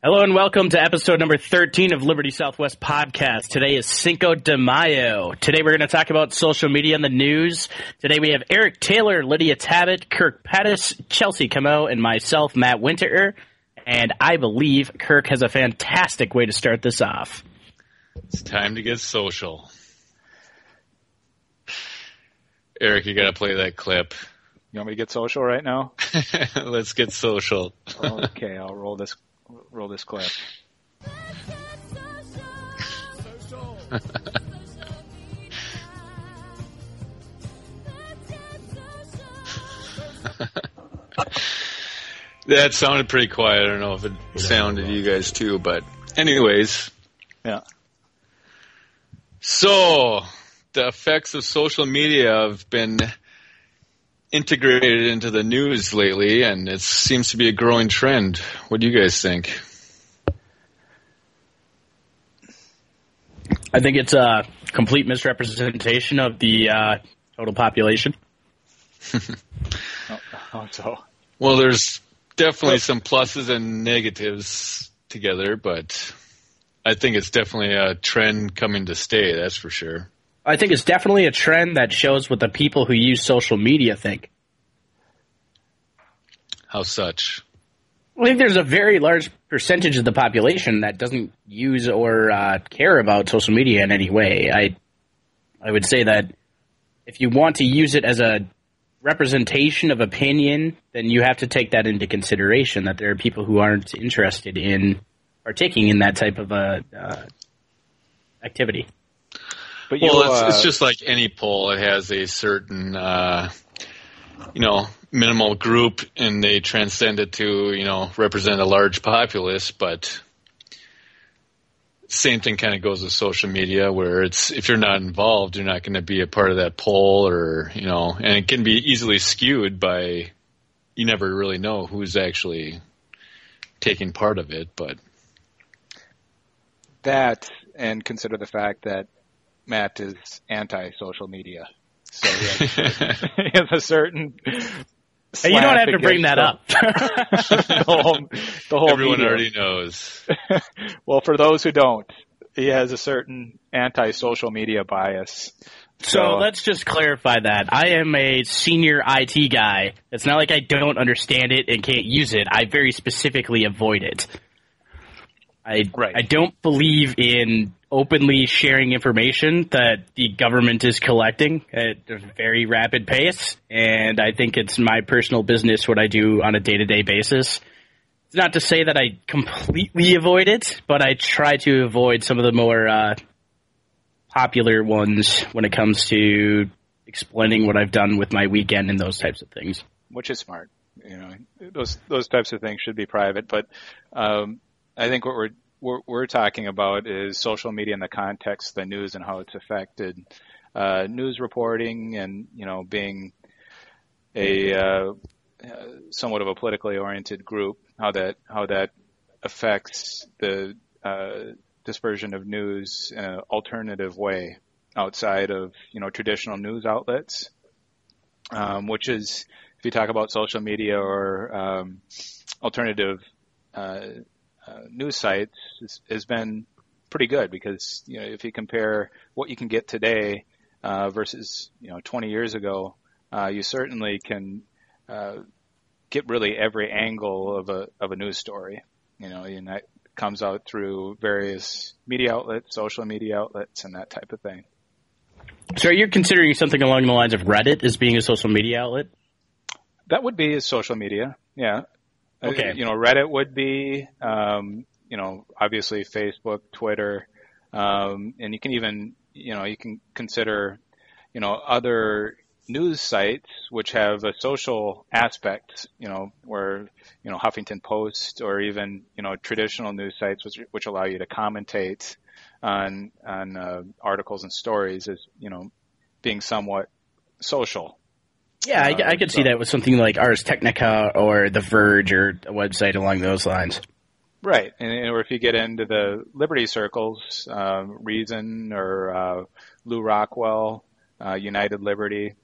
Hello and welcome to episode number 13 of Liberty Southwest Podcast. Today is Cinco de Mayo. Today we're going to talk about social media and the news. Today we have Eric Taylor, Lydia Tabbitt, Kirk Pettis, Chelsea Camo, and myself, Matt Winterer. And I believe Kirk has a fantastic way to start this off. It's time to get social. Eric, you got to play that clip. You want me to get social right now? Let's get social. Okay, I'll roll this clip. That sounded pretty quiet. I don't know if it sounded to you guys too, but anyways. Yeah. So, the effects of social media have been integrated into the news lately, and it seems to be a growing trend. What do you guys think? I think it's a complete misrepresentation of the total population. So. Well, there's definitely some pluses and negatives together, but I think it's definitely a trend coming to stay, that's for sure. I think it's definitely a trend that shows what the people who use social media think. How such? I think there's a very large percentage of the population that doesn't use or care about social media in any way. I would say that if you want to use it as a representation of opinion, then you have to take that into consideration, that there are people who aren't interested in partaking in that type of activity. But it's just like any poll. It has a certain, minimal group, and they transcend it to, represent a large populace. But same thing kind of goes with social media, where if you're not involved, you're not going to be a part of that poll, and it can be easily skewed by, you never really know who's actually taking part of it. But that, and consider the fact that Matt is anti-social media. So he has a certain... Hey, you don't have to bring that up. the whole Everyone media. already knows. Well, for those who don't, he has a certain anti-social media bias. So let's just clarify that. I am a senior IT guy. It's not like I don't understand it and can't use it. I very specifically avoid it. I don't believe in openly sharing information that the government is collecting at a very rapid pace, and I think it's my personal business what I do on a day-to-day basis. It's not to say that I completely avoid it, but I try to avoid some of the more popular ones when it comes to explaining what I've done with my weekend and those types of things. Which is smart. Those types of things should be private, but I think what we're talking about is social media in the context of the news and how it's affected news reporting, and being a somewhat of a politically oriented group, how that affects the dispersion of news in an alternative way outside of traditional news outlets, which is, if you talk about social media or alternative news sites, has been pretty good, because if you compare what you can get today versus 20 years ago, you certainly can get really every angle of a news story. And that comes out through various media outlets, social media outlets, and that type of thing. So are you considering something along the lines of Reddit as being a social media outlet? That would be a social media, yeah. Okay. Reddit would be, obviously Facebook, Twitter, and you can even, you can consider, other news sites which have a social aspect, where, Huffington Post, or even, traditional news sites which allow you to commentate on articles and stories as, being somewhat social. Yeah, I could see that with something like Ars Technica or The Verge or a website along those lines. Right, or if you get into the Liberty circles, Reason or Lou Rockwell, United Liberty,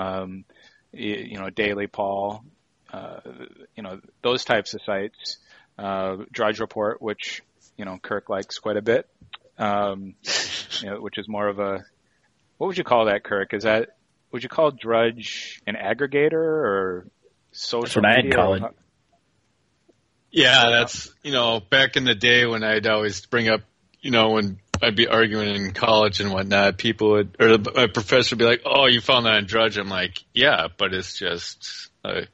Daily Paul, those types of sites Drudge Report, which, Kirk likes quite a bit, which is more of a, what would you call that, Kirk? Would you call Drudge an aggregator or social media? That's what I'd call it. Yeah, that's, back in the day when I'd always bring up, when I'd be arguing in college and whatnot, my professor would be like, "Oh, you found that on Drudge?" I'm like, "Yeah, but it's just, a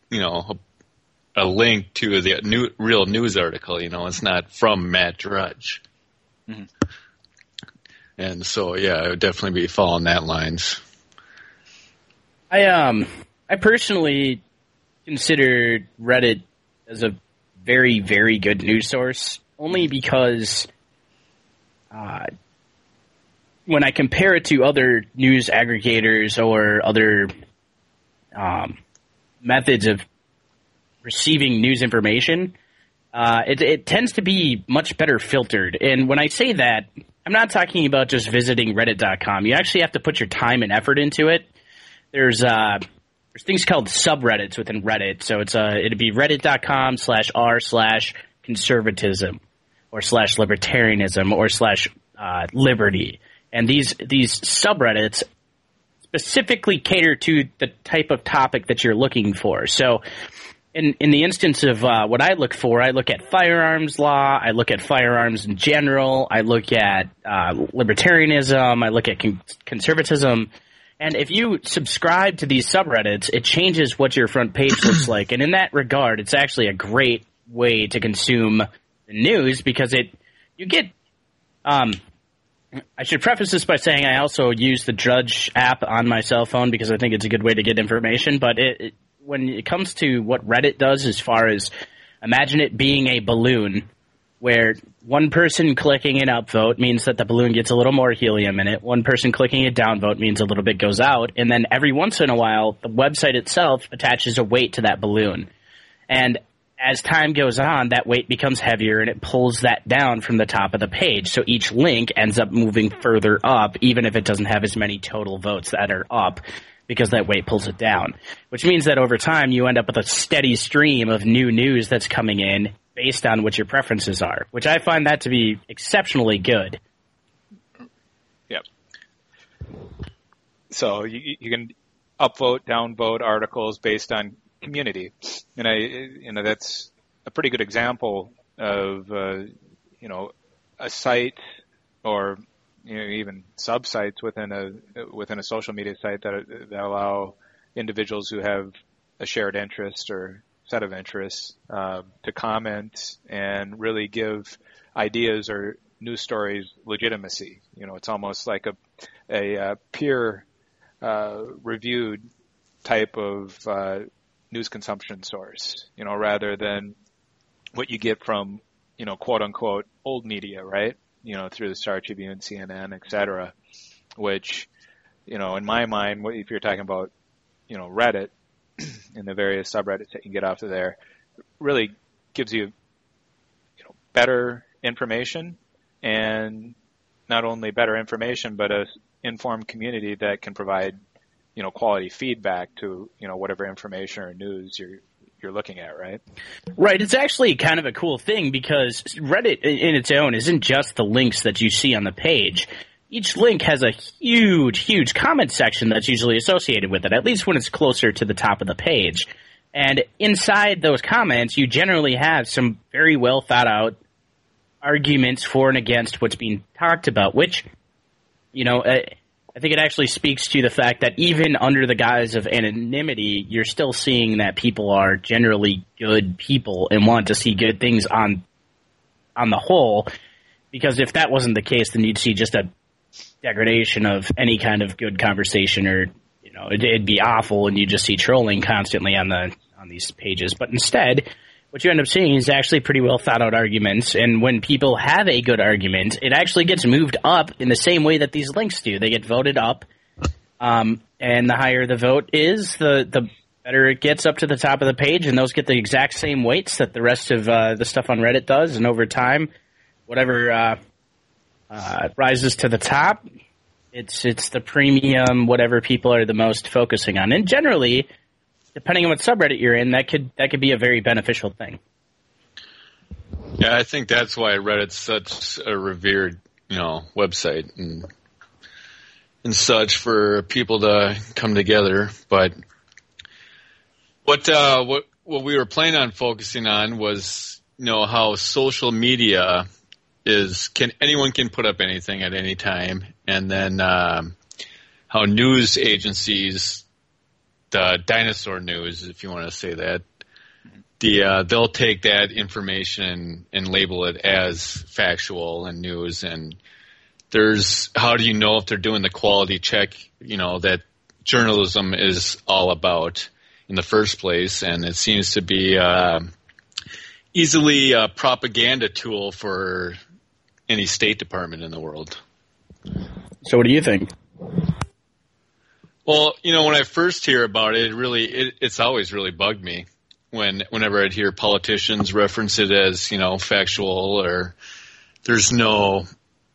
link to the real news article. It's not from Matt Drudge." Mm-hmm. And so, yeah, I would definitely be following that lines. I personally consider Reddit as a very, very good news source, only because when I compare it to other news aggregators or other methods of receiving news information, it tends to be much better filtered. And when I say that, I'm not talking about just visiting Reddit.com. You actually have to put your time and effort into it. There's things called subreddits within Reddit. So it'd be reddit.com/r/conservatism or /libertarianism or /liberty. And these subreddits specifically cater to the type of topic that you're looking for. So in the instance of what I look for, I look at firearms law, I look at firearms in general, I look at libertarianism, I look at conservatism. And if you subscribe to these subreddits, it changes what your front page looks like. And in that regard, it's actually a great way to consume the news because you get I should preface this by saying I also use the Drudge app on my cell phone because I think it's a good way to get information. But when it comes to what Reddit does, as far as imagine it being a balloon where one person clicking an upvote means that the balloon gets a little more helium in it. One person clicking a downvote means a little bit goes out. And then every once in a while, the website itself attaches a weight to that balloon. And as time goes on, that weight becomes heavier and it pulls that down from the top of the page. So each link ends up moving further up, even if it doesn't have as many total votes that are up, because that weight pulls it down. Which means that over time, you end up with a steady stream of new news that's coming in based on what your preferences are, which I find that to be exceptionally good. Yep. So you can upvote, downvote articles based on community, and that's a pretty good example of a site or even sub-sites within a social media site that allow individuals who have a shared interest or set of interests to comment and really give ideas or news stories legitimacy. It's almost like a peer reviewed type of news consumption source, rather than what you get from, quote unquote old media, right? Through the Star Tribune, CNN, et cetera, which, in my mind, if you're talking about, Reddit and the various subreddits that you can get off of there, really gives you, better information, and not only better information, but a informed community that can provide, quality feedback to, whatever information or news you're looking at, right? Right. It's actually kind of a cool thing because Reddit in its own isn't just the links that you see on the page. Each link has a huge, huge comment section that's usually associated with it, at least when it's closer to the top of the page. And inside those comments, you generally have some very well thought out arguments for and against what's being talked about, which, I think it actually speaks to the fact that even under the guise of anonymity, you're still seeing that people are generally good people and want to see good things on the whole. Because if that wasn't the case, then you'd see just a degradation of any kind of good conversation, or it'd be awful, and you just see trolling constantly on these pages. But instead, what you end up seeing is actually pretty well thought out arguments, and when people have a good argument, it actually gets moved up in the same way that these links do. They get voted up, and the higher the vote is, the better it gets up to the top of the page, and those get the exact same weights that the rest of the stuff on Reddit does, and over time, whatever rises to the top, it's the premium, whatever people are the most focusing on. And generally, depending on what subreddit you're in, that could be a very beneficial thing. Yeah, I think that's why Reddit's such a revered, website and such for people to come together. But what we were planning on focusing on was, how social media anyone can put up anything at any time, and then how news agencies, the dinosaur news, if you want to say that, they'll take that information and label it as factual and news. And how do you know if they're doing the quality check, that journalism is all about in the first place? And it seems to be easily a propaganda tool for any State Department in the world. So what do you think? Well, when I first hear about it, it's always really bugged me whenever I'd hear politicians reference it as, factual, or there's no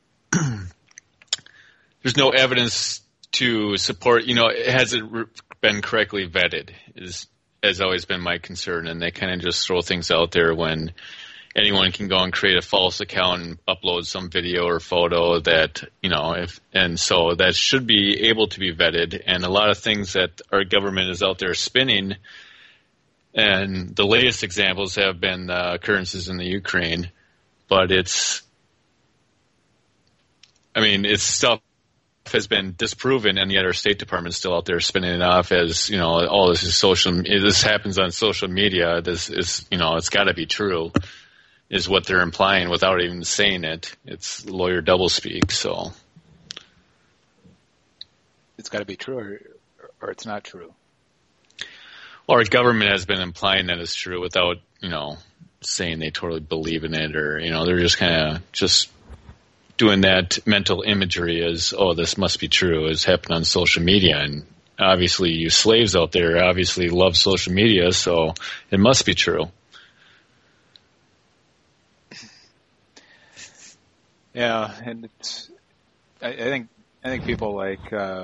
evidence to support, has it been correctly vetted has always been my concern. And they kind of just throw things out there when anyone can go and create a false account and upload some video or photo that, so that should be able to be vetted. And a lot of things that our government is out there spinning, and the latest examples have been the occurrences in the Ukraine, but it's stuff has been disproven, and yet our State Department's still out there spinning it off as, this is this happens on social media. This is, it's got to be true, is what they're implying without even saying it. It's lawyer doublespeak. So it's got to be true, or it's not true. Well, our government has been implying that it's true without, saying they totally believe in it, or, they're just kind of just doing that mental imagery as, oh, this must be true, as happened on social media. And obviously you slaves out there obviously love social media, so it must be true. Yeah, and I think people like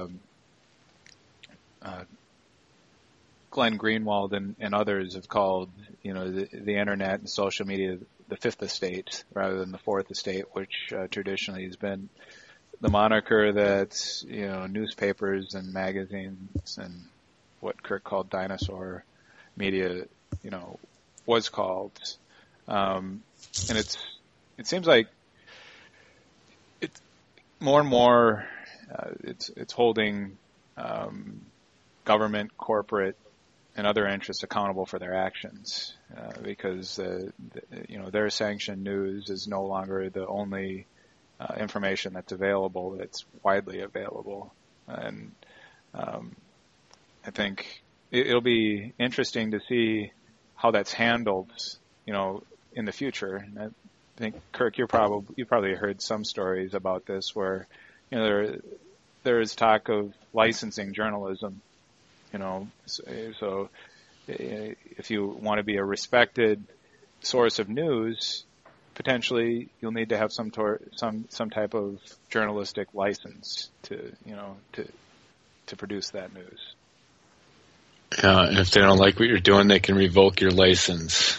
Glenn Greenwald and others have called, the internet and social media the fifth estate rather than the fourth estate, which traditionally has been the moniker that, newspapers and magazines and what Kirk called dinosaur media, was called. And it seems like it's more and more, it's holding government, corporate, and other interests accountable for their actions, because their sanctioned news is no longer the only information that's available. It's widely available, and I think it'll be interesting to see how that's handled, in the future. And I think, Kirk, you probably heard some stories about this where, there is talk of licensing journalism. So if you want to be a respected source of news, potentially you'll need to have some type of journalistic license to produce that news. Yeah, and if they don't like what you're doing, they can revoke your license.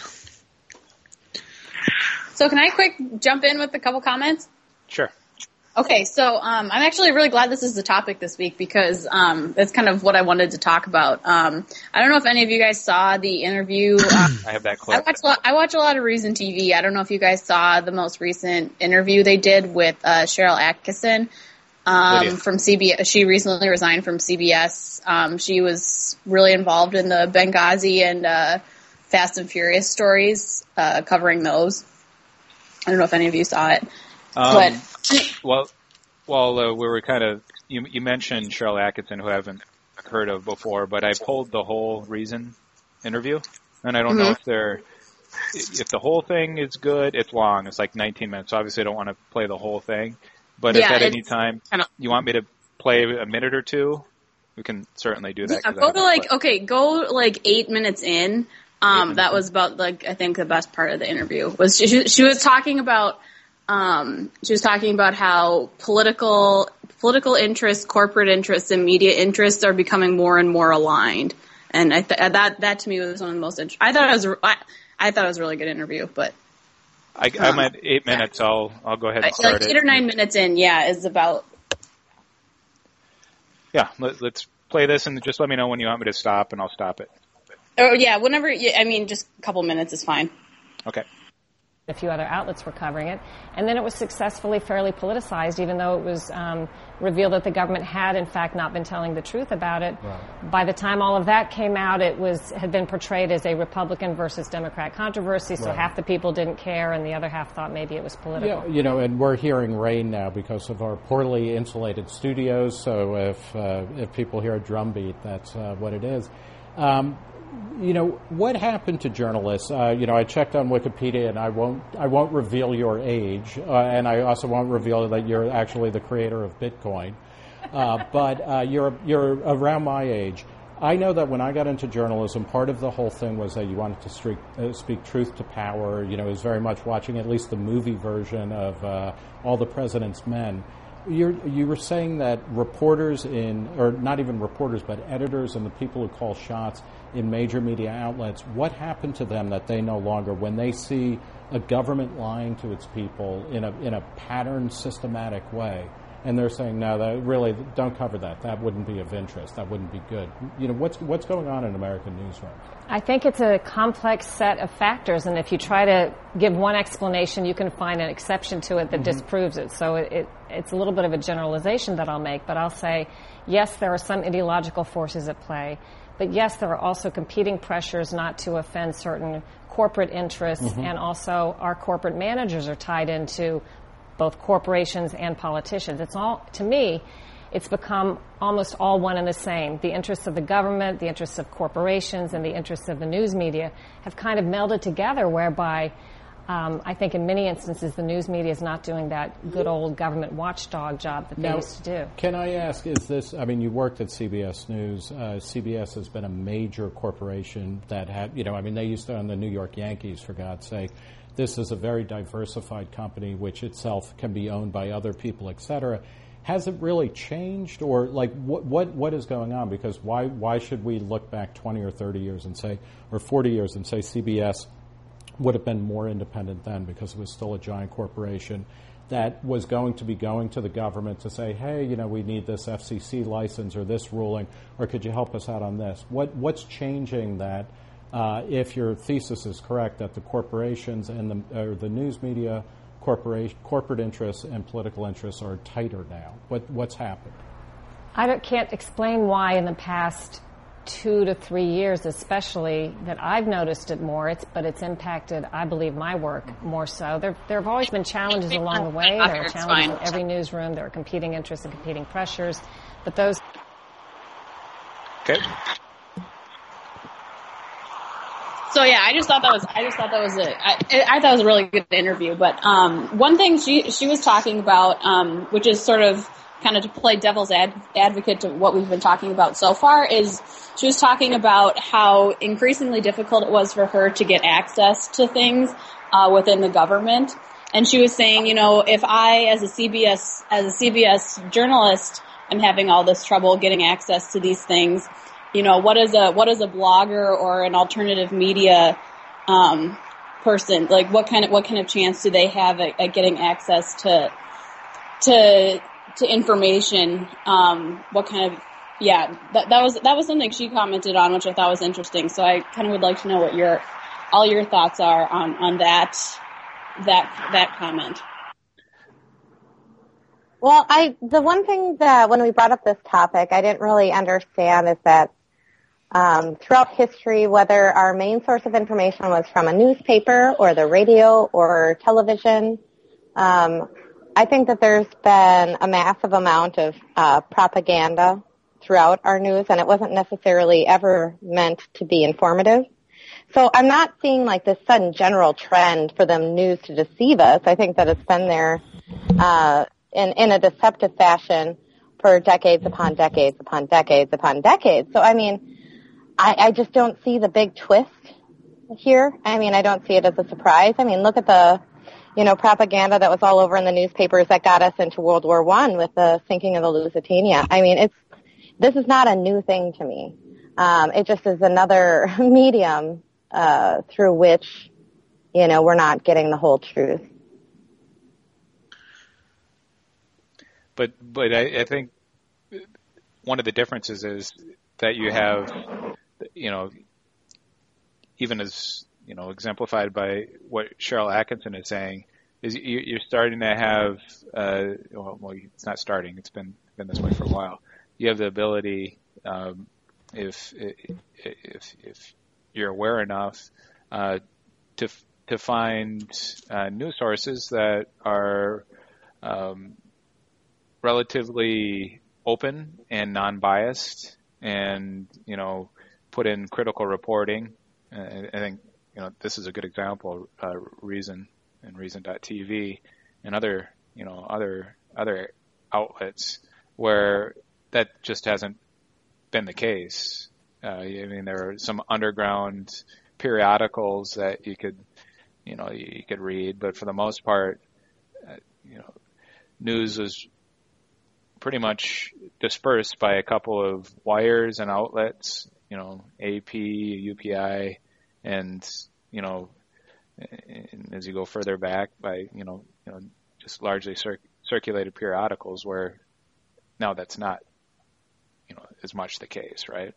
So can I quick jump in with a couple comments? Sure. Okay, so I'm actually really glad this is the topic this week because that's kind of what I wanted to talk about. I don't know if any of you guys saw the interview. I have that clip. I watch a lot of Reason TV. I don't know if you guys saw the most recent interview they did with Cheryl Atkinson from CBS. She recently resigned from CBS. She was really involved in the Benghazi and Fast and Furious stories, covering those. I don't know if any of you saw it. Well, we were kind of, you mentioned Cheryl Atkinson, who I haven't heard of before, but I pulled the whole Reason interview, and I don't know if the whole thing is good. It's long. It's like 19 minutes. So obviously I don't want to play the whole thing, but if at any time you want me to play a minute or two, we can certainly do that. Yeah, go like 8 minutes in. That was about I think the best part of the interview was she was talking about how political interests, corporate interests, and media interests are becoming more and more aligned. And that to me was one of the most I thought it was a really good interview, but I'm at 8 minutes. I'll go ahead and start like 8 or 9 minutes in, is about. Yeah, let's play this and just let me know when you want me to stop, and I'll stop it. Oh yeah, whenever. Just a couple minutes is fine. Okay. A few other outlets were covering it, and then it was successfully fairly politicized, even though it was revealed that the government had, in fact, not been telling the truth about it. Right. By the time all of that came out, it had been portrayed as a Republican versus Democrat controversy, so half the people didn't care, and the other half thought maybe it was political. Yeah, and we're hearing rain now because of our poorly insulated studios, so if people hear a drumbeat, that's what it is. What happened to journalists? I checked on Wikipedia, and I won't reveal your age, and I also won't reveal that you're actually the creator of Bitcoin. But you're around my age. I know that when I got into journalism, part of the whole thing was that you wanted to speak truth to power. It was very much watching at least the movie version of All the President's Men. You were saying that reporters or not even reporters, but editors and the people who call shots in major media outlets, what happened to them that they no longer, when they see a government lying to its people in a patterned, systematic way, and they're saying, no, that really, don't cover that. That wouldn't be of interest. That wouldn't be good. What's going on in American newsrooms? I think it's a complex set of factors, and if you try to give one explanation, you can find an exception to it that disproves it. So it's a little bit of a generalization that I'll make, but I'll say, yes, there are some ideological forces at play, but yes, there are also competing pressures not to offend certain corporate interests, and also our corporate managers are tied into both corporations and politicians. It's all, to me, it's become almost all one and the same. The interests of the government, the interests of corporations, and the interests of the news media have kind of melded together, whereby I think in many instances the news media is not doing that good old government watchdog job that they used to do. Can I ask, is this, you worked at CBS News. CBS has been a major corporation that had, they used to own the New York Yankees, for God's sake. This is a very diversified company which itself can be owned by other people, et cetera. Has it really changed, or what is going on? Because why should we look back 20 or 30 years and say, or 40 years and say CBS would have been more independent then because it was still a giant corporation that was going to be going to the government to say, hey, we need this FCC license or this ruling, or could you help us out on this? What's changing that, if your thesis is correct, that the corporations and the news media corporate interests and political interests are tighter now? What's happened? I can't explain why in the past 2 to 3 years, especially, that I've noticed it more. But it's impacted, I believe, my work more so. There have always been challenges along the way. There are challenges in every newsroom. There are competing interests and competing pressures. But those. Okay. So yeah, I just thought that was I thought it was a really good interview. But one thing she was talking about, which is sort of kind of to play devil's advocate to what we've been talking about so far, is she was talking about how increasingly difficult it was for her to get access to things within the government. And she was saying, if I, as a CBS journalist, am having all this trouble getting access to these things, what is a blogger or an alternative media person, like what kind of chance do they have at getting access to information? That was something she commented on, which I thought was interesting. So I kind of would like to know what all your thoughts are on that comment. Well, the one thing that when we brought up this topic, I didn't really understand is that throughout history, whether our main source of information was from a newspaper or the radio or television, I think that there's been a massive amount of propaganda throughout our news, and it wasn't necessarily ever meant to be informative. So I'm not seeing like this sudden general trend for the news to deceive us. I think that it's been there in a deceptive fashion for decades upon decades upon decades upon decades. So, I just don't see the big twist here. I don't see it as a surprise. Look at the propaganda that was all over in the newspapers that got us into World War I with the sinking of the Lusitania. This is not a new thing to me. It just is another medium through which we're not getting the whole truth. But I think one of the differences is that you have, even as, exemplified by what Sharyl Attkisson is saying, is you're starting to have, well, it's not starting, it's been this way for a while. You have the ability, if you're aware enough, to find news sources that are relatively open and non-biased, and put in critical reporting. I think this is a good example. Reason and Reason.tv and other outlets where that just hasn't been the case. There are some underground periodicals that you could read, but for the most part, news was pretty much dispersed by a couple of wires and outlets, AP, UPI, and as you go further back by, just largely circulated periodicals, where now that's not, as much the case, right?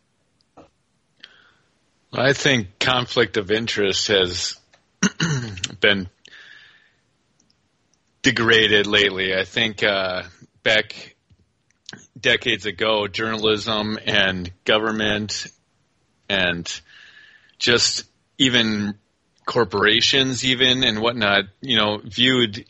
I think conflict of interest has been degraded lately. I think back decades ago, journalism and government and just even corporations even and whatnot, viewed,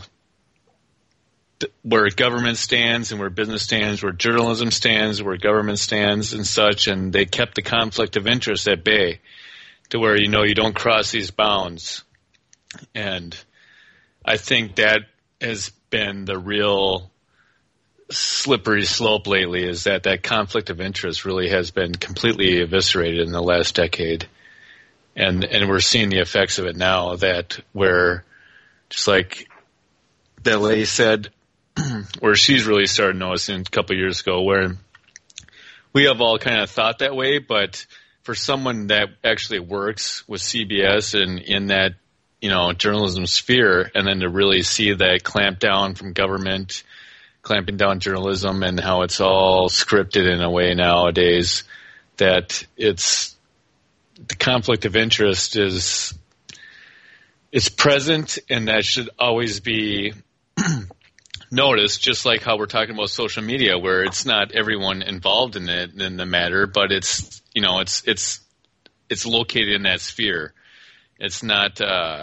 where government stands and where business stands, where journalism stands, where government stands and such, and they kept the conflict of interest at bay to where, you don't cross these bounds. And I think that has been the real slippery slope lately, is that conflict of interest really has been completely eviscerated in the last decade. And we're seeing the effects of it now, that where, just like that lady said, where she's really started noticing a couple of years ago, where we have all kind of thought that way, but for someone that actually works with CBS and in that, journalism sphere, and then to really see that clamp down from government, clamping down journalism, and how it's all scripted in a way nowadays, that it's the conflict of interest is present, and that should always be noticed, just like how we're talking about social media, where it's not everyone involved in it in the matter, but it's located in that sphere. It's not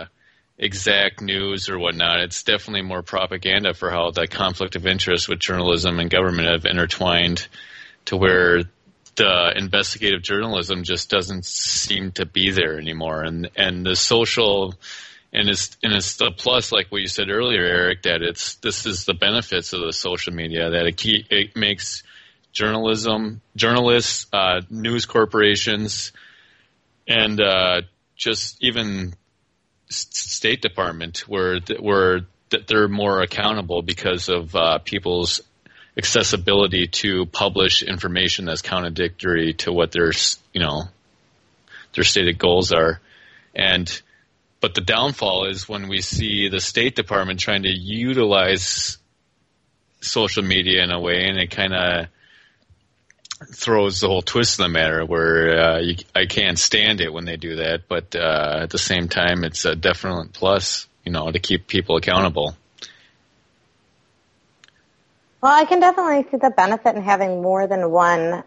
exact news or whatnot. It's definitely more propaganda for how the conflict of interest with journalism and government have intertwined, to where the investigative journalism just doesn't seem to be there anymore. And the social, and it's the plus, like what you said earlier, Eric, that this is the benefits of the social media, that it makes journalists, news corporations, and just even State Department, where they're more accountable because of people's accessibility to publish information that's contradictory to what their stated goals are. But the downfall is when we see the State Department trying to utilize social media in a way, and it kind of throws the whole twist in the matter, where I can't stand it when they do that. But at the same time, it's a definite plus, to keep people accountable. Well, I can definitely see the benefit in having more than one,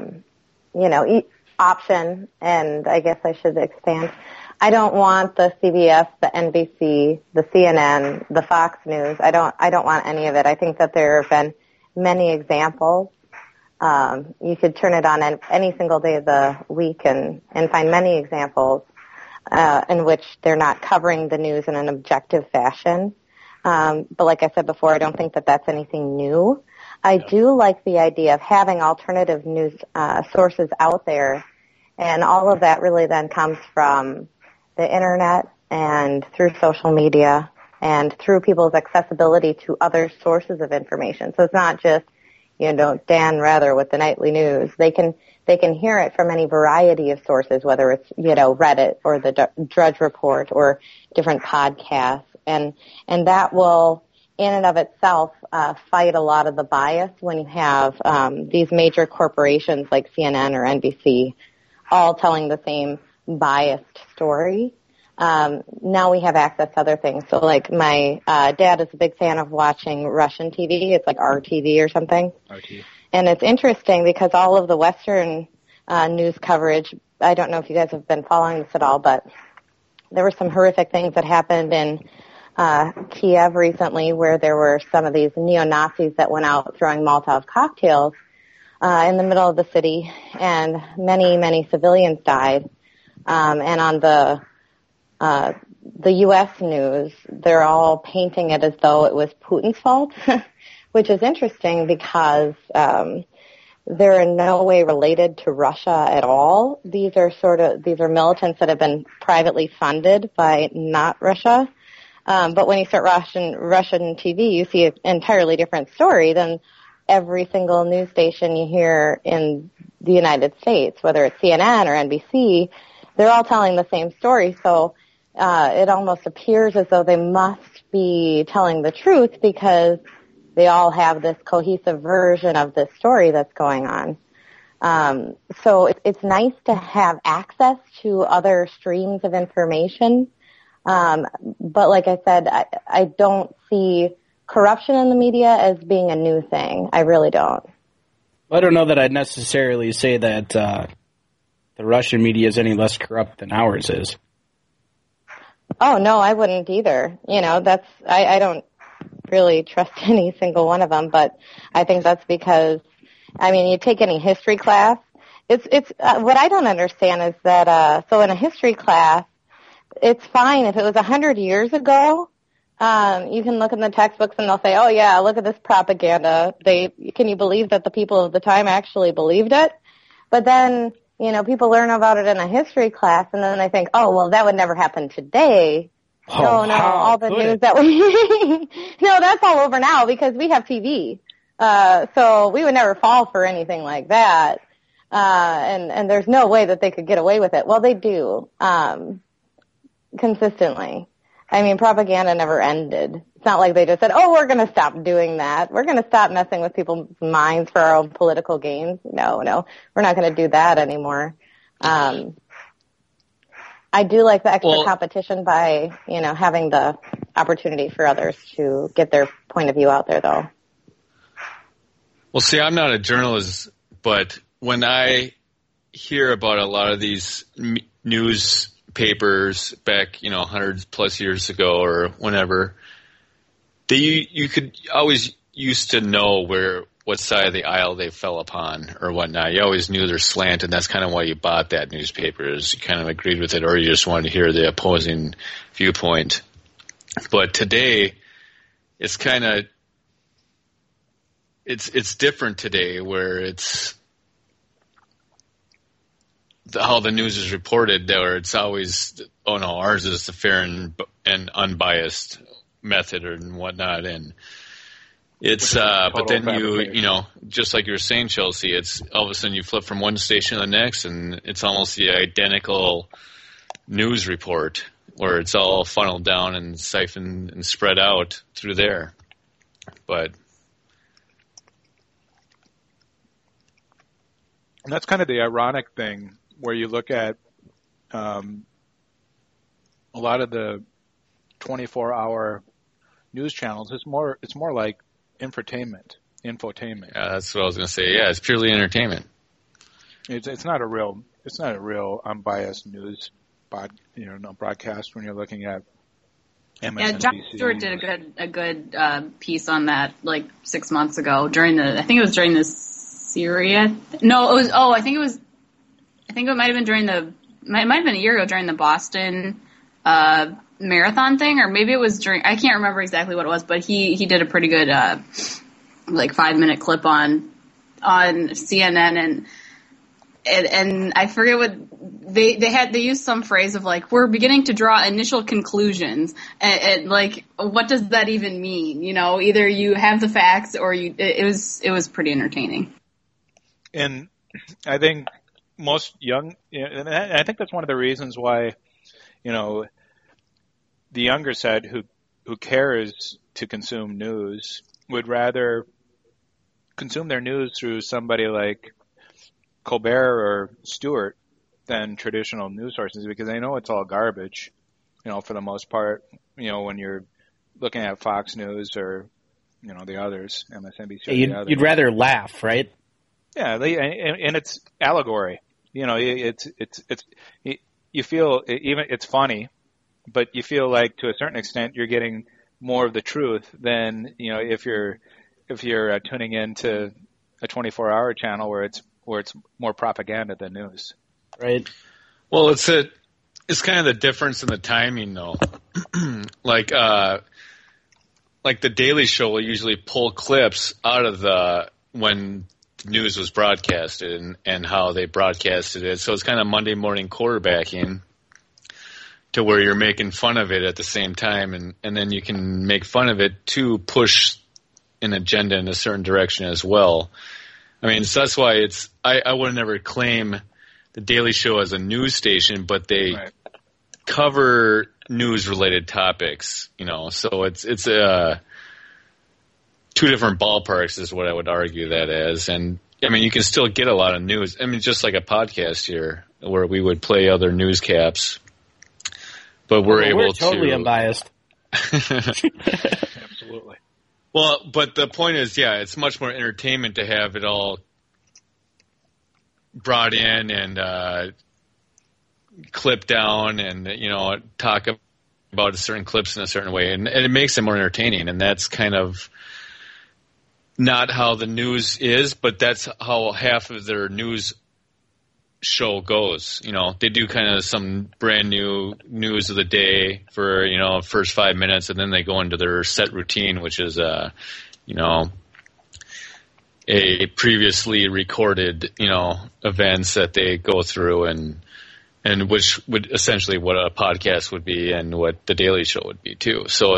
option, and I guess I should expand. I don't want the CBS, the NBC, the CNN, the Fox News. I don't want any of it. I think that there have been many examples. You could turn it on any single day of the week and find many examples in which they're not covering the news in an objective fashion. But like I said before, I don't think that that's anything new. I do like the idea of having alternative news sources out there, and all of that really then comes from the internet and through social media and through people's accessibility to other sources of information. So it's not just, Dan Rather with the Nightly News. They can hear it from any variety of sources, whether it's, Reddit or the Drudge Report or different podcasts. And that will, in and of itself, fight a lot of the bias when you have these major corporations like CNN or NBC all telling the same biased story. Now we have access to other things. So like my dad is a big fan of watching Russian TV. It's like RTV or something. RT. And it's interesting because all of the Western news coverage, I don't know if you guys have been following this at all, but there were some horrific things that happened in Kiev recently where there were some of these neo-Nazis that went out throwing Molotov cocktails in the middle of the city, and many, many civilians died. And on the U.S. news, they're all painting it as though it was Putin's fault, which is interesting because they're in no way related to Russia at all. These are militants that have been privately funded by not Russia. But when you start Russian TV, you see an entirely different story than every single news station you hear in the United States, whether it's CNN or NBC. They're all telling the same story, so it almost appears as though they must be telling the truth because they all have this cohesive version of this story that's going on. So it's nice to have access to other streams of information. But like I said, I don't see corruption in the media as being a new thing. I really don't. I don't know that I'd necessarily say that the Russian media is any less corrupt than ours is. Oh, no, I wouldn't either. I don't really trust any single one of them, but I think that's because, you take any history class, it's what I don't understand is that, so in a history class, it's fine if it was 100 years ago. You can look in the textbooks and they'll say, oh yeah, look at this propaganda. Can you believe that the people of the time actually believed it? But then, people learn about it in a history class and then they think, oh, well, that would never happen today. Oh, no, all the news that no, that's all over now because we have TV. So we would never fall for anything like that. And there's no way that they could get away with it. Well, they do, consistently. Propaganda never ended. It's not like they just said, oh, we're going to stop doing that. We're going to stop messing with people's minds for our own political gains. No, we're not going to do that anymore. I do like the extra competition by, having the opportunity for others to get their point of view out there, though. Well, see, I'm not a journalist, but when I hear about a lot of these newspapers back, 100 plus years ago or whenever, you could always used to know what side of the aisle they fell upon or whatnot. You always knew their slant, and that's kind of why you bought that newspaper, is you kind of agreed with it or you just wanted to hear the opposing viewpoint. But today, it's kind of it's different today, where it's how the news is reported, where it's always, oh no, ours is the fair and unbiased method and whatnot, and it's but then you just like you were saying, Chelsea, it's all of a sudden you flip from one station to the next and it's almost the identical news report where it's all funneled down and siphoned and spread out through there. But and that's kind of the ironic thing where you look at a lot of the 24-hour news channels. It's more like infotainment. Yeah, that's what I was going to say. Yeah, it's purely entertainment. It's not a real unbiased news broadcast when you're looking at MSNBC. Yeah, Jon Stewart did a good piece on that like 6 months ago I think it was during the Syria. No, it was. Oh, I think it might have been might have been a year ago during the Boston marathon thing, or maybe it was during, I can't remember exactly what it was, but he did a pretty good 5-minute clip on CNN, and and I forget what they used some phrase of like, we're beginning to draw initial conclusions, and like, what does that even mean? You know, either you have the facts or it was pretty entertaining. And I think most young, and I think that's one of the reasons why, you know, the younger set who cares to consume news would rather consume their news through somebody like Colbert or Stewart than traditional news sources, because they know it's all garbage, you know, for the most part, you know, when you're looking at Fox News or, you know, the others, MSNBC. You'd rather laugh, right? Yeah, and it's allegory. You know, you feel even it's funny, but you feel like to a certain extent you're getting more of the truth than, you know, if you're tuning into a 24-hour channel where it's more propaganda than news. Right. Well, it's kind of the difference in the timing, though. like the Daily Show will usually pull clips out of when news was broadcasted and how they broadcasted it. So it's kind of Monday morning quarterbacking to where you're making fun of it at the same time, and then you can make fun of it to push an agenda in a certain direction as well. I mean, so that's why I would never claim the Daily Show as a news station, but they cover news-related topics, you know. So it's two different ballparks is what I would argue that as. And, I mean, you can still get a lot of news. I mean, just like a podcast here where we would play other news caps. But we're totally unbiased. Absolutely. Well, but the point is, yeah, it's much more entertainment to have it all brought in and clipped down and, you know, talk about certain clips in a certain way. And it makes it more entertaining. And that's kind of not how the news is, but that's how half of their news show goes. You know, they do kind of some brand new news of the day for, you know, first 5 minutes, and then they go into their set routine, which is you know, a previously recorded, you know, events that they go through and which would essentially what a podcast would be and what the Daily Show would be too. So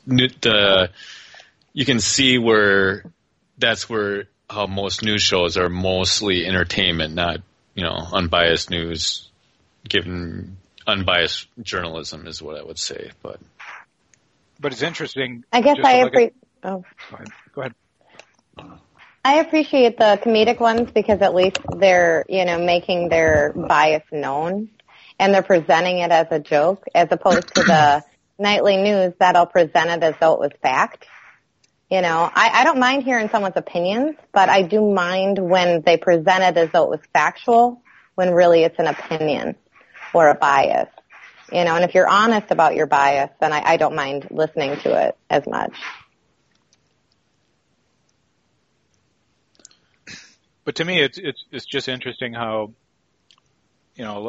you can see where that's how most news shows are mostly entertainment, not, you know, unbiased news, given unbiased journalism is what I would say. But it's interesting. I guess Go ahead. I appreciate the comedic ones because at least they're, you know, making their bias known and they're presenting it as a joke as opposed to the nightly news that'll present it as though it was fact. You know, I don't mind hearing someone's opinions, but I do mind when they present it as though it was factual when really it's an opinion or a bias. You know, and if you're honest about your bias, then I don't mind listening to it as much. But to me, it's just interesting how, you know,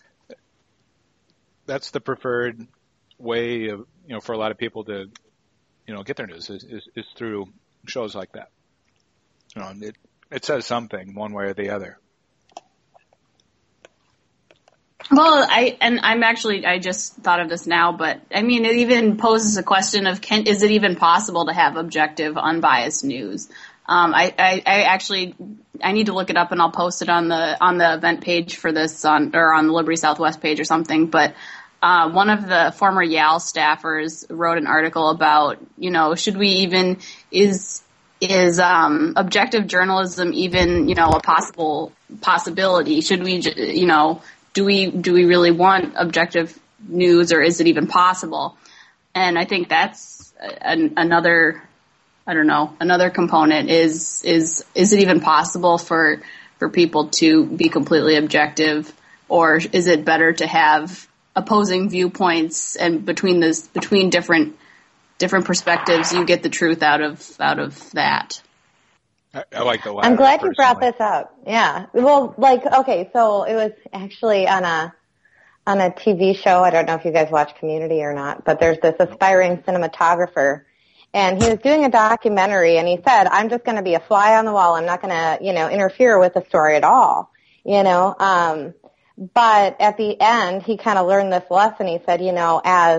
that's the preferred way of, you know, for a lot of people to, you know, get their news is through shows like that. You know, it says something one way or the other. Well, I just thought of this now, but I mean, it even poses a question of is it even possible to have objective, unbiased news? I need to look it up and I'll post it on the event page for this on the Liberty Southwest page or something. But one of the former Yale staffers wrote an article about, you know, should we even is objective journalism even, you know, a possibility? Should we, you know, do we really want objective news, or is it even possible? And I think that's another component is it even possible for people to be completely objective, or is it better to have opposing viewpoints and between different perspectives you get the truth out of that? I like the latter. I'm glad you brought this up. Yeah. Well, like, okay, so it was actually on a TV show. I don't know if you guys watch Community or not, but there's this aspiring cinematographer, and he was doing a documentary, and he said, I'm just going to be a fly on the wall. I'm not going to, you know, interfere with the story at all. But at the end, he kind of learned this lesson. He said, as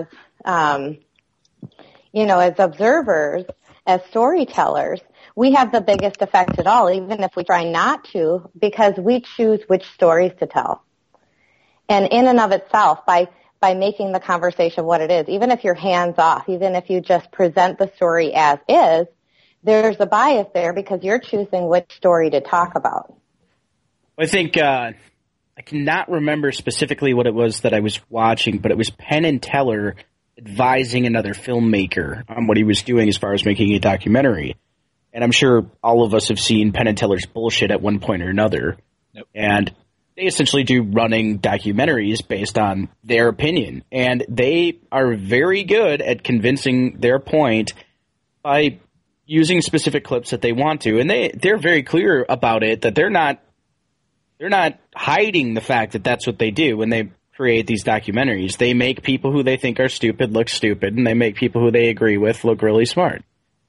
observers, as storytellers, we have the biggest effect at all, even if we try not to, because we choose which stories to tell. And in and of itself, by making the conversation what it is, even if you're hands off, even if you just present the story as is, there's a bias there because you're choosing which story to talk about. I think I cannot remember specifically what it was that I was watching, but it was Penn and Teller advising another filmmaker on what he was doing as far as making a documentary. And I'm sure all of us have seen Penn and Teller's bullshit at one point or another. Yep. And they essentially do running documentaries based on their opinion. And they are very good at convincing their point by using specific clips that they want to. And they're very clear about it, that they're not hiding the fact that that's what they do when they create these documentaries. They make people who they think are stupid look stupid, and they make people who they agree with look really smart.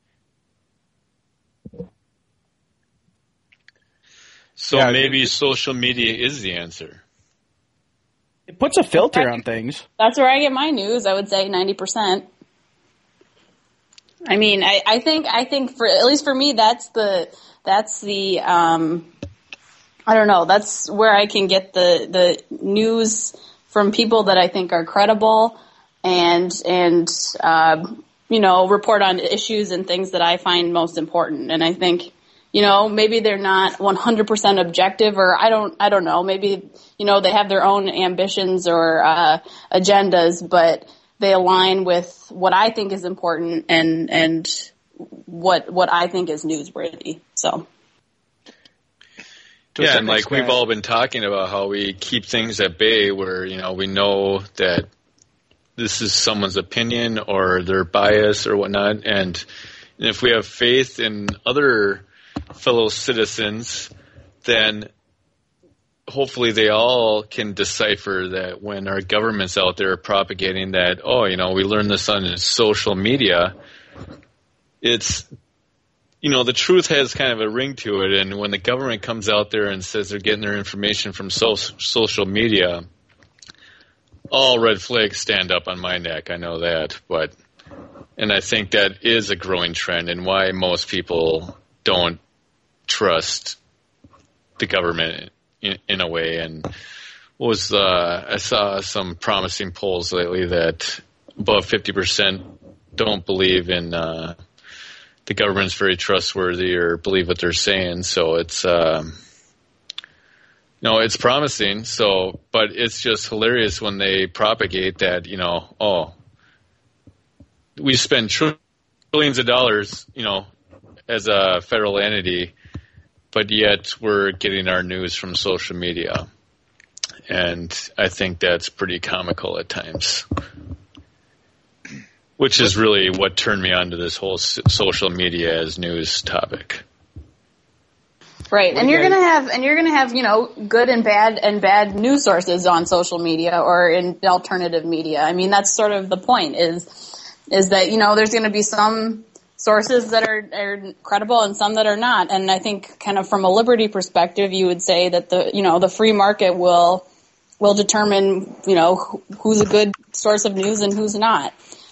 So maybe social media is the answer. It puts a filter on things. That's where I get my news. I would say 90%. I mean, I think for, at least for me, that's the I don't know. That's where I can get the news from people that I think are credible and report on issues and things that I find most important. And I think, maybe they're not 100% objective, or I don't know. Maybe, they have their own ambitions or agendas, but they align with what I think is important and what I think is newsworthy. So. Yeah, and like we've all been talking about how we keep things at bay where, we know that this is someone's opinion or their bias or whatnot. And if we have faith in other fellow citizens, then hopefully they all can decipher that when our government's out there propagating that, we learned this on social media, it's, the truth has kind of a ring to it. And when the government comes out there and says they're getting their information from social media, all red flags stand up on my neck. I know that. And I think that is a growing trend and why most people don't trust the government in a way. And I saw some promising polls lately that above 50% don't believe in the government's very trustworthy or believe what they're saying. So it's it's promising. So, but it's just hilarious when they propagate that, we spend trillions of dollars, as a federal entity, but yet we're getting our news from social media. And I think that's pretty comical at times. Which is really what turned me on to this whole social media as news topic. Right, and you're gonna have good and bad news sources on social media or in alternative media. I mean, that's sort of the point is that there's going to be some sources that are credible and some that are not. And I think kind of from a liberty perspective, you would say that the free market will determine who's a good source of news and who's not.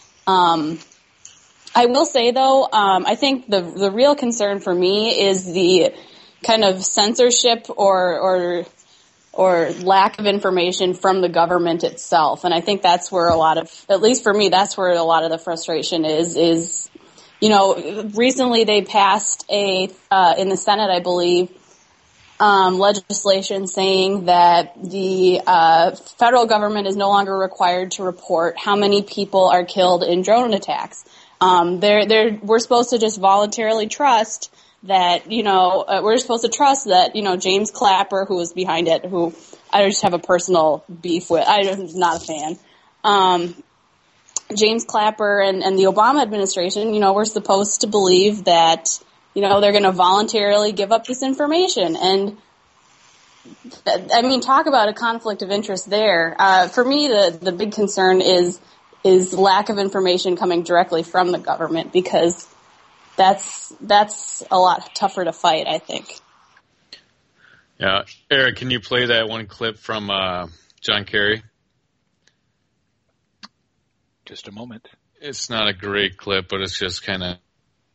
I will say though, I think the real concern for me is the kind of censorship or lack of information from the government itself. And I think that's where at least for me, that's where a lot of the frustration is, recently they passed in the Senate, I believe, legislation saying that the federal government is no longer required to report how many people are killed in drone attacks. We're supposed to just voluntarily trust that, we're supposed to trust that, James Clapper, who was behind it, who I just have a personal beef with, I'm not a fan. James Clapper and the Obama administration, we're supposed to believe that, they're going to voluntarily give up this information. And, I mean, talk about a conflict of interest there. For me, the big concern is lack of information coming directly from the government, because that's a lot tougher to fight, I think. Yeah, Eric, can you play that one clip from John Kerry? Just a moment. It's not a great clip, but it's just kind of...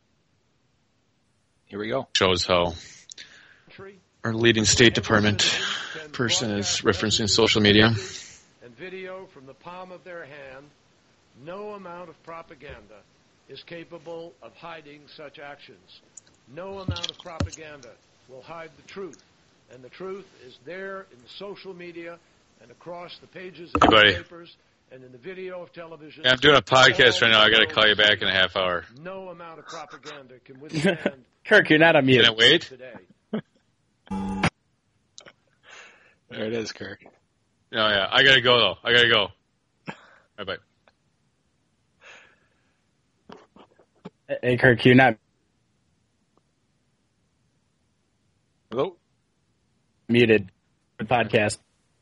Here we go. Shows how our leading State Department person is referencing social media. And video from the palm of their hand, no amount of propaganda is capable of hiding such actions. No amount of propaganda will hide the truth. And the truth is there in the social media and across the pages of newspapers and in the video of television. Yeah, I'm doing a podcast right now. I got to call you back in a half hour. No amount of propaganda can withstand. Kirk, you're not on mute. Can I wait? There it is, Kirk. Oh, yeah. I got to go, though. I got to go. Bye-bye. Hey, Kirk, you're not Hello? muted. The podcast.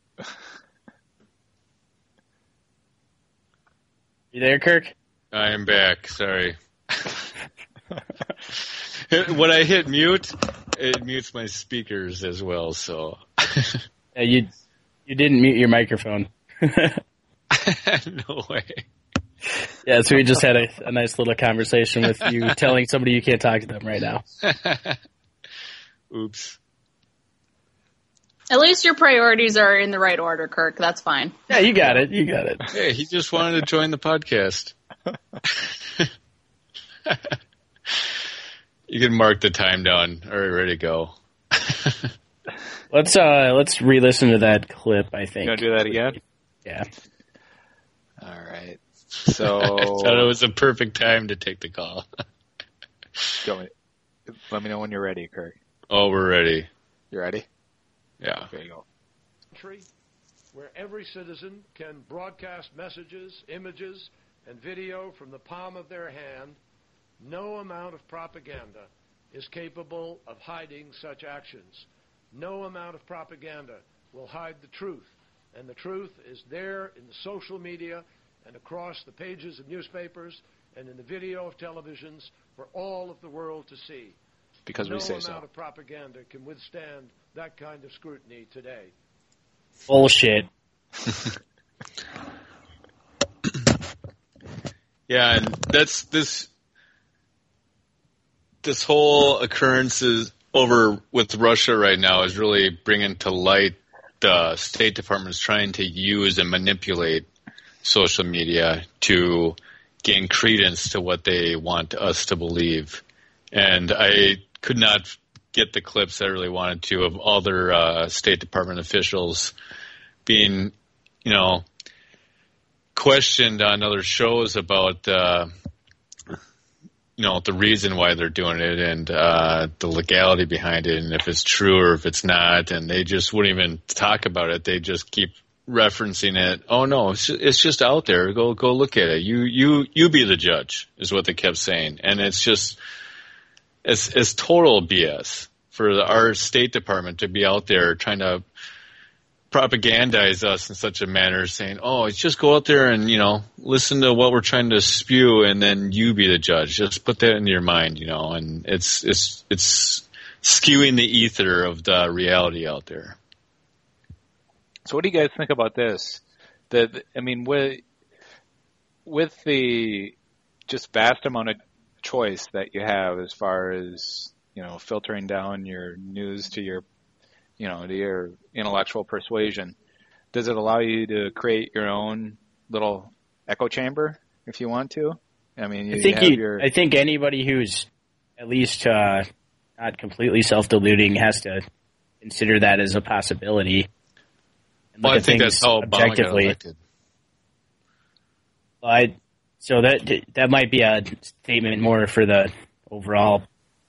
You there, Kirk? I am back. Sorry. When I hit mute, it mutes my speakers as well, so... Yeah, you didn't mute your microphone. No way. Yeah, so we just had a nice little conversation with you telling somebody you can't talk to them right now. Oops. At least your priorities are in the right order, Kirk. That's fine. Yeah, you got it. You got it. Hey, he just wanted to join the podcast. You can mark the time down. All right, ready to go. Let's re-listen to that clip, I think. You want to do that again? Yeah. All right. So... I thought it was a perfect time to take the call. Let me know when you're ready, Kirk. Oh, we're ready. You ready? Yeah. There you go. Country where every citizen can broadcast messages, images, and video from the palm of their hand, no amount of propaganda is capable of hiding such actions. No amount of propaganda will hide the truth, and the truth is there in the social media and across the pages of newspapers and in the video of televisions for all of the world to see. Because we say so. No amount of propaganda can withstand that kind of scrutiny today. Bullshit. Yeah, and that's this whole occurrence is over with Russia right now is really bringing to light the State Department's trying to use and manipulate social media to gain credence to what they want us to believe. And I could not get the clips I really wanted to of other State Department officials being, questioned on other shows about, the reason why they're doing it and the legality behind it and if it's true or if it's not. And they just wouldn't even talk about it. They just keep referencing it. Oh, no, it's just out there. Go look at it. You be the judge is what they kept saying. And it's just... It's total BS for our State Department to be out there trying to propagandize us in such a manner, saying, "Oh, it's just go out there and listen to what we're trying to spew, and then you be the judge." Just put that in your mind, and it's skewing the ether of the reality out there. So, what do you guys think about this? With the just vast amount of choice that you have as far as filtering down your news to your to your intellectual persuasion, does it allow you to create your own little echo chamber if you want to? I think anybody who's at least not completely self-deluding has to consider that as a possibility and look at things that's how objectively. Obama got elected. So that might be a statement more for the overall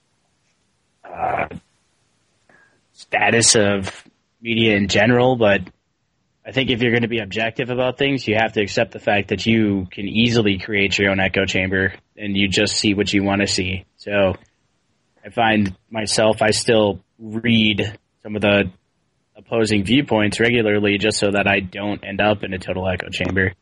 status of media in general, but I think if you're going to be objective about things, you have to accept the fact that you can easily create your own echo chamber and you just see what you want to see. So I find myself, I still read some of the opposing viewpoints regularly just so that I don't end up in a total echo chamber.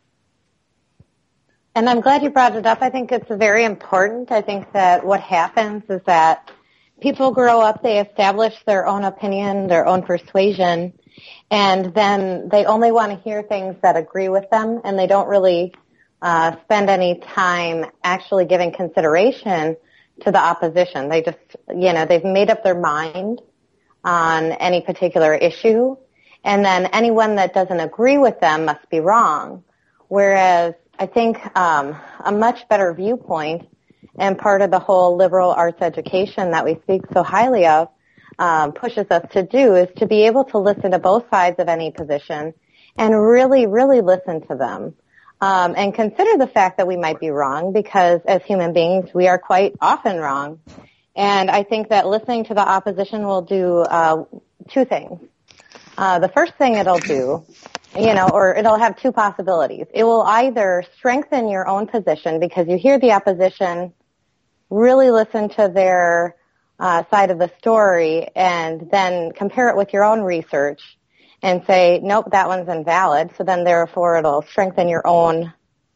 And I'm glad you brought it up. I think it's very important. I think that what happens is that people grow up, they establish their own opinion, their own persuasion, and then they only want to hear things that agree with them, and they don't really spend any time actually giving consideration to the opposition. They just, they've made up their mind on any particular issue, and then anyone that doesn't agree with them must be wrong. Whereas I think a much better viewpoint, and part of the whole liberal arts education that we speak so highly of, pushes us to do, is to be able to listen to both sides of any position and really, really listen to them. And consider the fact that we might be wrong, because as human beings, we are quite often wrong. And I think that listening to the opposition will do two things. The first thing it'll do, or it'll have two possibilities. It will either strengthen your own position because you hear the opposition, really listen to their side of the story, and then compare it with your own research and say, nope, that one's invalid. So then therefore it'll strengthen your own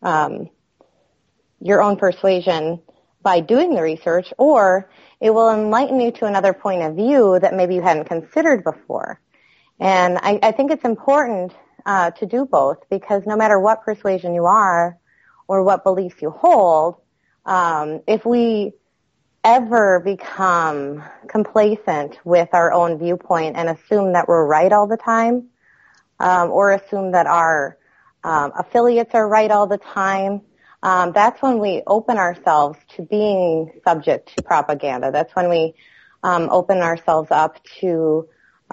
persuasion by doing the research, or it will enlighten you to another point of view that maybe you hadn't considered before. And I think it's important to do both, because no matter what persuasion you are or what beliefs you hold, if we ever become complacent with our own viewpoint and assume that we're right all the time, or assume that our affiliates are right all the time, that's when we open ourselves to being subject to propaganda. That's when we open ourselves up to,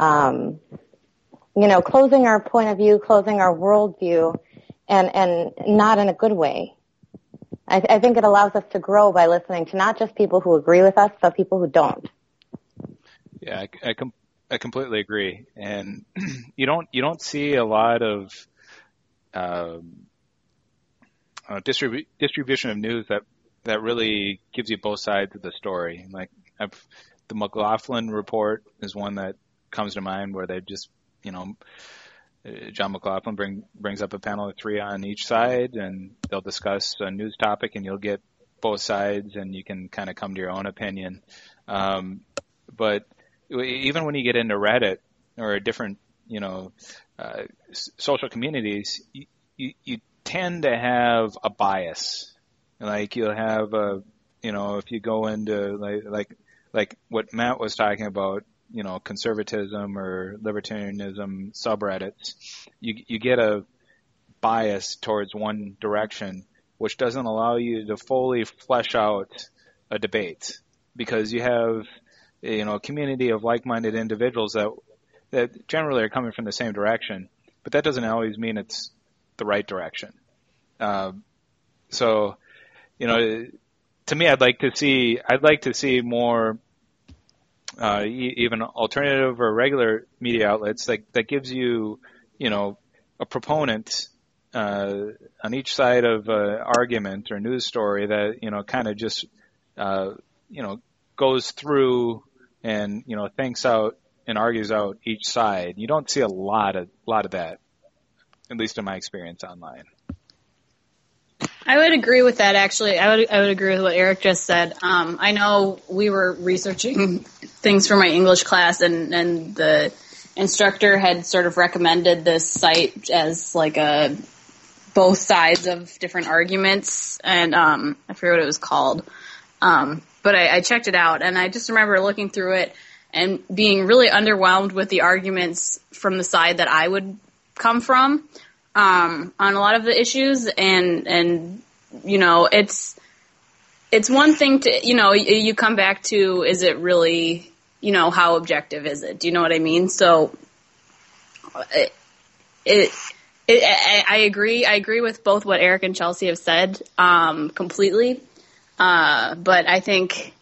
closing our point of view, closing our worldview, and not in a good way. I think it allows us to grow by listening to not just people who agree with us, but people who don't. Yeah, I completely agree. And you don't see a lot of distribution of news that really gives you both sides of the story. Like the McLaughlin report is one that comes to mind, where they just, John McLaughlin brings up a panel of three on each side, and they'll discuss a news topic, and you'll get both sides, and you can kind of come to your own opinion. But even when you get into Reddit or different, social communities, you tend to have a bias. Like you'll have if you go into like what Matt was talking about, conservatism or libertarianism subreddits, you get a bias towards one direction, which doesn't allow you to fully flesh out a debate, because you have, a community of like-minded individuals that generally are coming from the same direction, but that doesn't always mean it's the right direction. So, to me, I'd like to see more even alternative or regular media outlets that gives you, a proponent on each side of an argument or news story that, kind of just, goes through and, thinks out and argues out each side. You don't see a lot of that, at least in my experience online. I would agree with that, actually. I would agree with what Eric just said. I know we were researching things for my English class, and the instructor had sort of recommended this site as like a both sides of different arguments, and I forget what it was called. But I checked it out, and I just remember looking through it and being really underwhelmed with the arguments from the side that I would come from. On a lot of the issues, and it's one thing to, you come back to, is it really, how objective is it? Do you know what I mean? So I agree with both what Eric and Chelsea have said, completely. But I think,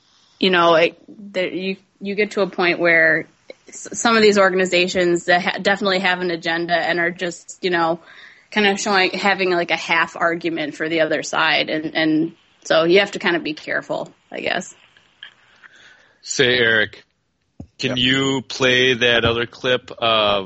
you get to a point where some of these organizations that definitely have an agenda and are just, kind of having like a half argument for the other side. And so you have to kind of be careful, I guess. Say, Eric, can you play that other clip of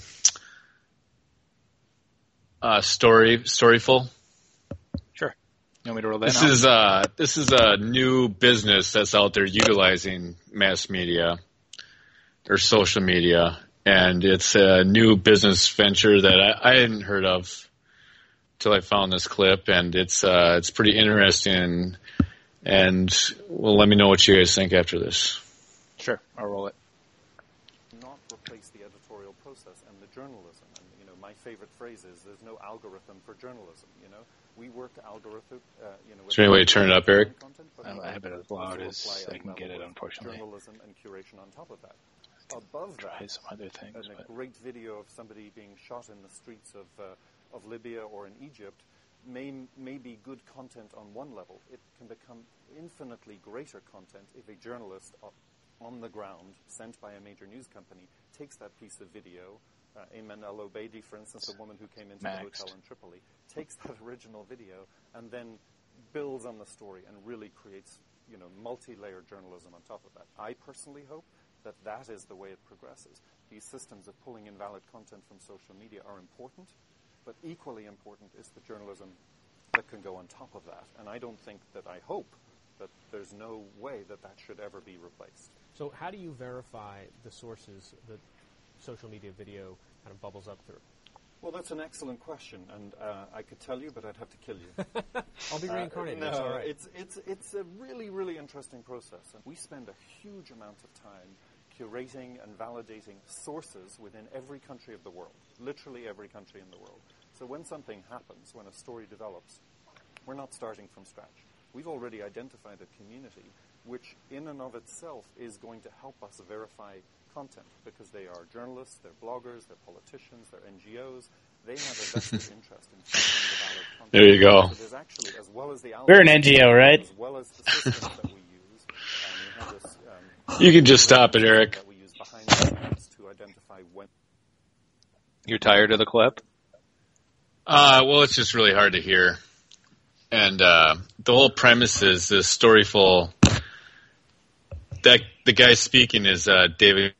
Storyful? Sure. You want me to roll that This is a new business that's out there utilizing mass media or social media, and it's a new business venture that I hadn't heard of till I found this clip, and it's pretty interesting. And well, let me know what you guys think after this. Sure, I'll roll it. Not replace the editorial process and the journalism. And my favorite phrase is, "There's no algorithm for journalism." We work algorithm. Is there any way to turn it up, Eric? I have it as loud as I can get it, unfortunately. Journalism and curation on top of that. Above that, some other things, a great video of somebody being shot in the streets of Libya or in Egypt may be good content on one level. It can become infinitely greater content if a journalist on the ground, sent by a major news company, takes that piece of video. Ayman al-Obeidi, for instance, the woman who came into the hotel in Tripoli, takes that original video and then builds on the story and really creates, multi-layered journalism on top of that. I personally hope that is the way it progresses. These systems of pulling in valid content from social media are important, but equally important is the journalism that can go on top of that. And I hope that there's no way that should ever be replaced. So how do you verify the sources that social media video kind of bubbles up through? Well, that's an excellent question, and I could tell you, but I'd have to kill you. I'll be reincarnated. No, that's all right. It's a really, really interesting process, and we spend a huge amount of time curating and validating sources within every country of the world, literally every country in the world. So when something happens, when a story develops, we're not starting from scratch. We've already identified a community which in and of itself is going to help us verify content, because they are journalists, they're bloggers, they're politicians, they're NGOs. They have a vested interest in finding the valid content. There you go. So there's actually, as well as the we're an NGO, right? As well as the systems that we use, we have this. You can just stop it, Eric. That we use behind the scenes to identify when. You're tired of the clip? Well, it's just really hard to hear, and the whole premise is this storyful. That the guy speaking is David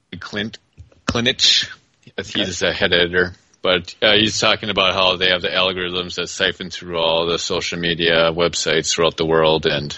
Klinich. He's a head editor, but he's talking about how they have the algorithms that siphon through all the social media websites throughout the world and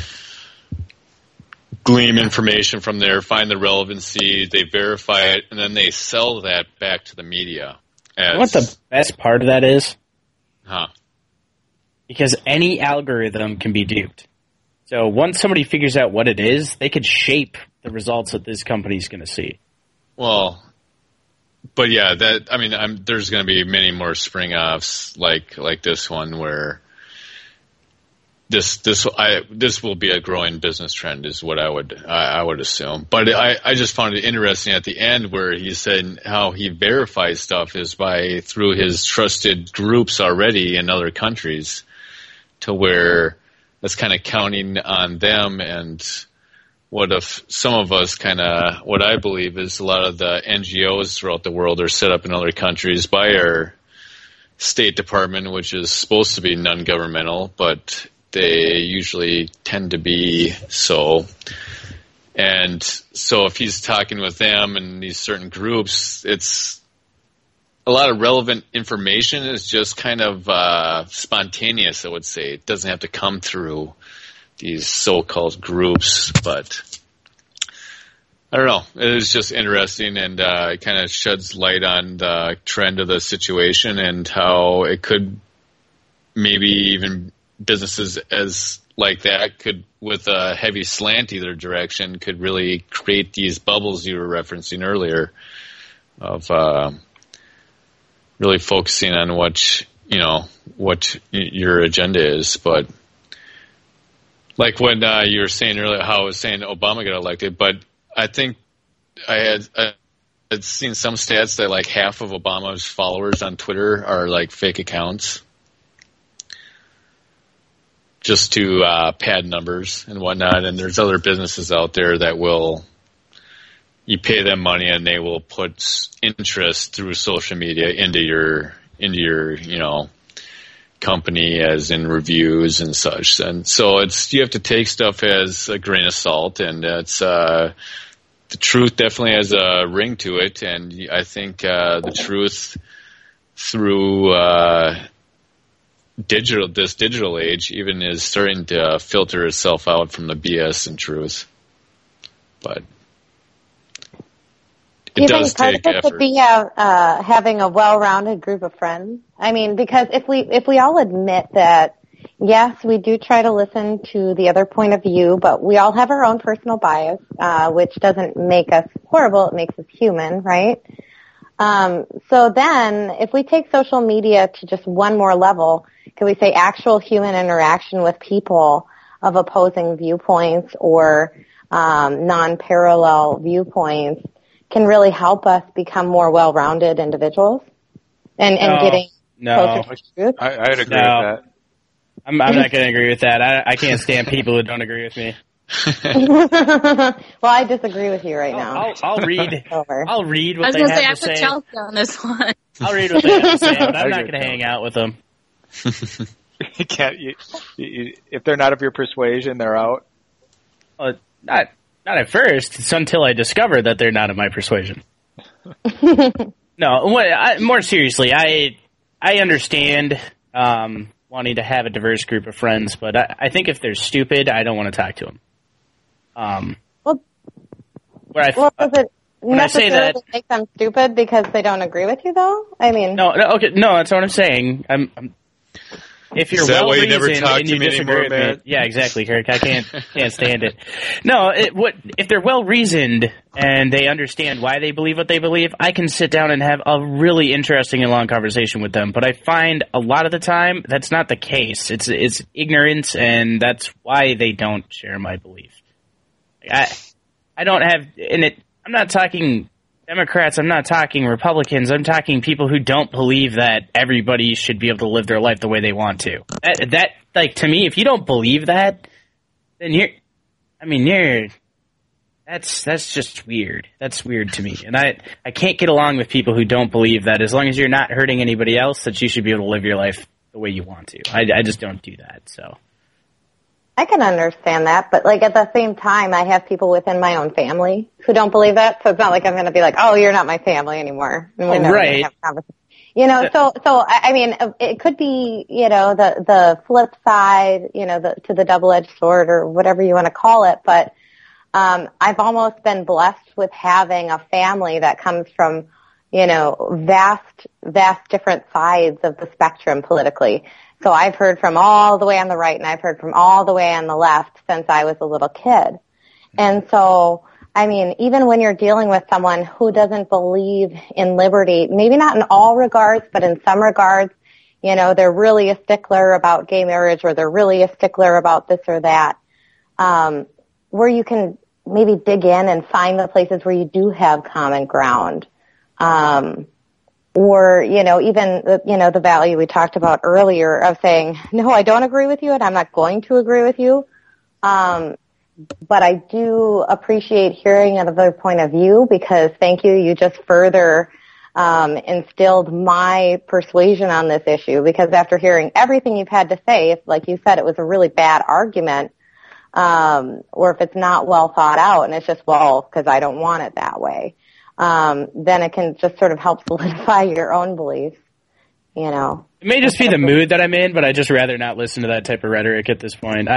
glean information from there, find the relevancy, they verify it, and then they sell that back to the media. You know what the best part of that is? Huh? Because any algorithm can be duped. So once somebody figures out what it is, they could shape the results that this company's going to see. Well, but yeah, there's going to be many more spring-offs like this one where this will be a growing business trend is what I would assume. But I just found it interesting at the end where he said how he verifies stuff is through his trusted groups already in other countries, to where that's kind of counting on them. And what if some of us what I believe is a lot of the NGOs throughout the world are set up in other countries by our State Department, which is supposed to be non-governmental, but they usually tend to be so. And so if he's talking with them and these certain groups, it's a lot of relevant information is just kind of spontaneous, I would say. It doesn't have to come through these so-called groups, but I don't know. It is just interesting, and it kind of sheds light on the trend of the situation and how it could maybe even businesses as like that could, with a heavy slant either direction, could really create these bubbles you were referencing earlier of really focusing on what your agenda is. But like when you were saying earlier, how I was saying Obama got elected, but I think I had seen some stats that like half of Obama's followers on Twitter are like fake accounts, just to pad numbers and whatnot. And there's other businesses out there that you pay them money and they will put interest through social media into your company, as in reviews and such. And so you have to take stuff as a grain of salt, and it's the truth definitely has a ring to it. And I think the truth through this digital age even is starting to filter itself out from the BS and truth. But it does take effort. Could be having a well-rounded group of friends. I mean, because if we all admit that, yes, we do try to listen to the other point of view, but we all have our own personal bias, which doesn't make us horrible. It makes us human, right? So then, if we take social media to just one more level, can we say actual human interaction with people of opposing viewpoints or non-parallel viewpoints can really help us become more well-rounded individuals and getting closer to truth? I'd agree with that. I'm not going to agree with that. I can't stand people who don't agree with me. Well, I disagree with you right now. I'll read. I'll read what they have to say. I was going to say, I put Chelsea on this one. I'll read what they have to say, but I'm not going to hang out with them. You can't. If they're not of your persuasion, they're out. Not at first. It's until I discover that they're not of my persuasion. No, more seriously, I understand wanting to have a diverse group of friends, but I think if they're stupid, I don't want to talk to them. Does it necessarily make them stupid because they don't agree with you, though? I mean, no, that's what I'm saying. If you're well reasoned and you disagree with me, yeah, exactly, Kirk. I can't stand it. No, if they're well reasoned and they understand why they believe what they believe, I can sit down and have a really interesting and long conversation with them. But I find a lot of the time that's not the case. It's ignorance, and that's why they don't share my belief. I don't have in it. I'm not talking Democrats, I'm not talking Republicans, I'm talking people who don't believe that everybody should be able to live their life the way they want to. That to me, if you don't believe that, then that's just weird. That's weird to me. And I can't get along with people who don't believe that as long as you're not hurting anybody else, that you should be able to live your life the way you want to. I just don't do that, so. I can understand that, but at the same time, I have people within my own family who don't believe that, so it's not like I'm going to be like, oh, you're not my family anymore. And we're never right. have a conversation. So I mean, it could be, the flip side, to the double-edged sword or whatever you want to call it, but I've almost been blessed with having a family that comes from, vast different sides of the spectrum politically. So I've heard from all the way on the right and I've heard from all the way on the left since I was a little kid. And so, I mean, even when you're dealing with someone who doesn't believe in liberty, maybe not in all regards, but in some regards, they're really a stickler about gay marriage or they're really a stickler about this or that, where you can maybe dig in and find the places where you do have common ground. Or, even, the value we talked about earlier of saying, no, I don't agree with you and I'm not going to agree with you. But I do appreciate hearing another point of view because thank you. You just further, instilled my persuasion on this issue because after hearing everything you've had to say, if, like you said, it was a really bad argument, or if it's not well thought out and it's just, because I don't want it that way. Then it can just sort of help solidify your own beliefs, It may just be the mood that I'm in, but I'd just rather not listen to that type of rhetoric at this point.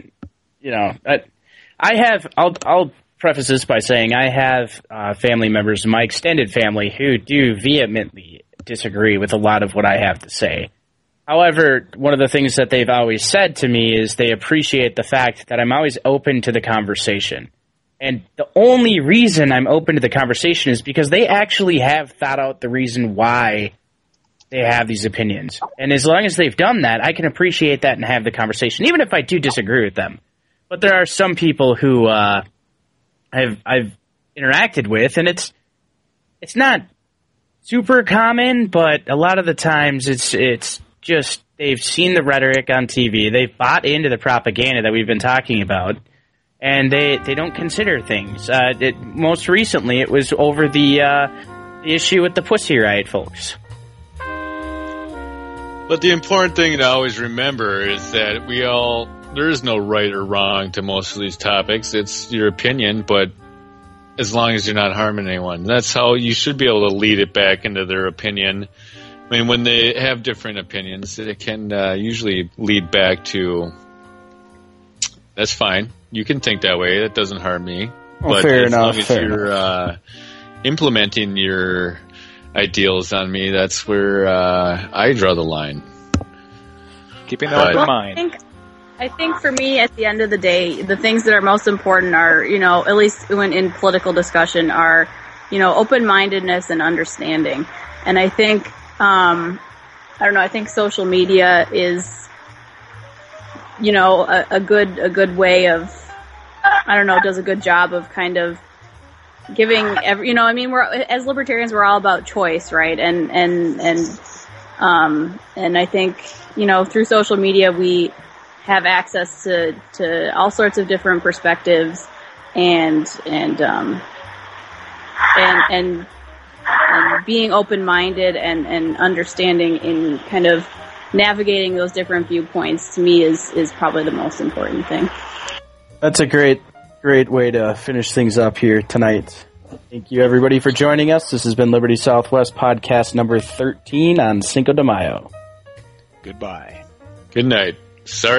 I'll preface this by saying I have family members, my extended family, who do vehemently disagree with a lot of what I have to say. However, one of the things that they've always said to me is they appreciate the fact that I'm always open to the conversation. And the only reason I'm open to the conversation is because they actually have thought out the reason why they have these opinions. And as long as they've done that, I can appreciate that and have the conversation, even if I do disagree with them. But there are some people who I've interacted with, and it's not super common, but a lot of the times it's just they've seen the rhetoric on TV, they've bought into the propaganda that we've been talking about, and they don't consider things. Most recently, it was over the issue with the Pussy Riot folks. But the important thing to always remember is that there is no right or wrong to most of these topics. It's your opinion, but as long as you're not harming anyone. That's how you should be able to lead it back into their opinion I mean, when they have different opinions, it can usually lead back to, that's fine. You can think that way. That doesn't harm me. But fair as enough. long as you're implementing your ideals on me, that's where I draw the line. Keeping that in mind. I think for me, at the end of the day, the things that are most important are, at least when in political discussion, are, open-mindedness and understanding. And I think, I think social media is, a good way of, does a good job of kind of giving we're, as libertarians, we're all about choice, right? And I think, through social media, we have access to all sorts of different perspectives and being open-minded and understanding in kind of navigating those different viewpoints, to me, is probably the most important thing. That's a great way to finish things up here tonight. Thank you, everybody, for joining us. This has been Liberty Southwest podcast number 13 on Cinco de Mayo. Goodbye. Good night. Sorry.